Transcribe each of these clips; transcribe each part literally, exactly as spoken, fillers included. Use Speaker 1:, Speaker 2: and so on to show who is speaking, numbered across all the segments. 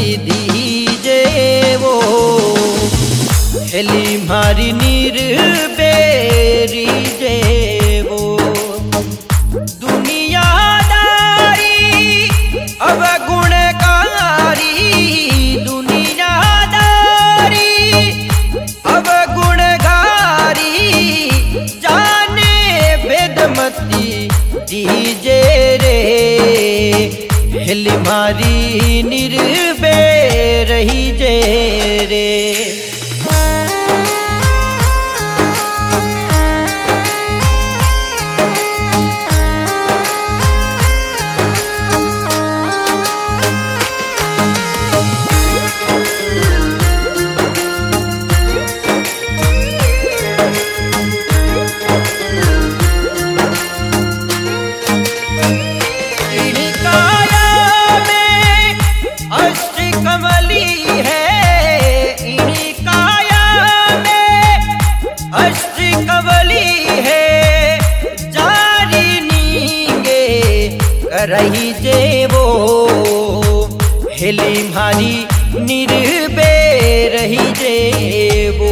Speaker 1: दीजे वो हेली मारी निर्बेरी जे वो दुनियादारी अब गुणकारी दुनियादारी अब गुणगारी जाने वेदमती दीजे रे हेली मारी निर्बे रही जे रे। रही जे वो हेली मारी निर्बे रही जे वो।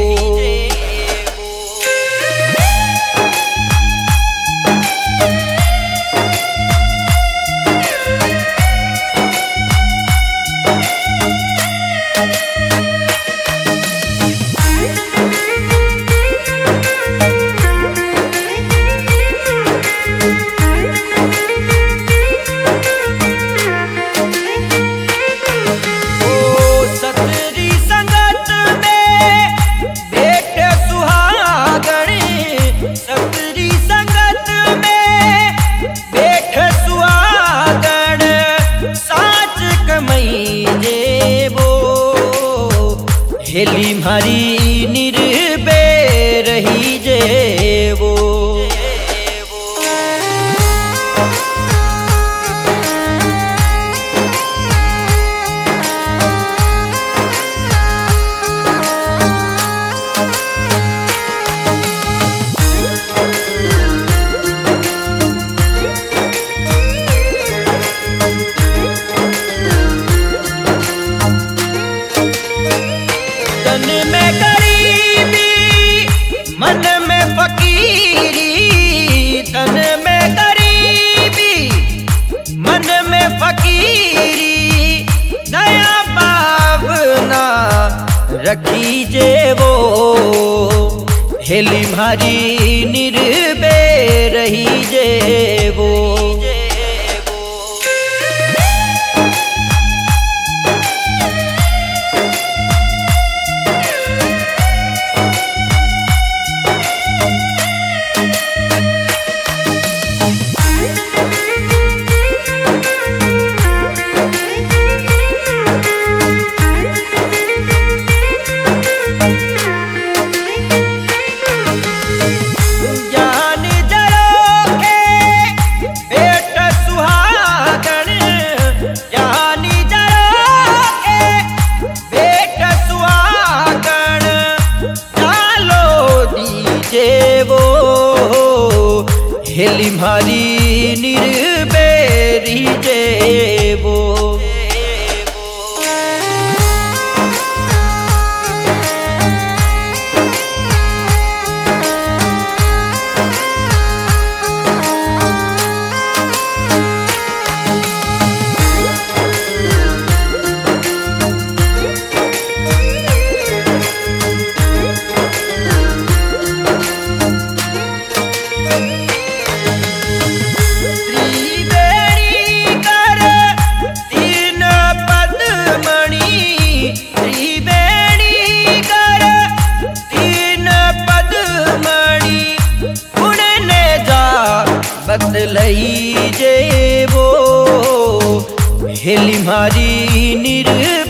Speaker 1: हेली मारी निर्बे रही जे वो। तन में गरीबी मन में फकीरी तन में गरीबी मन में फकीरी नया भावना रखी जे वो हेली मारी निर्बे रही जे वो। हेली मारी निर्बे रही जे वो। बदलई जे वो हेली मारी निर्बे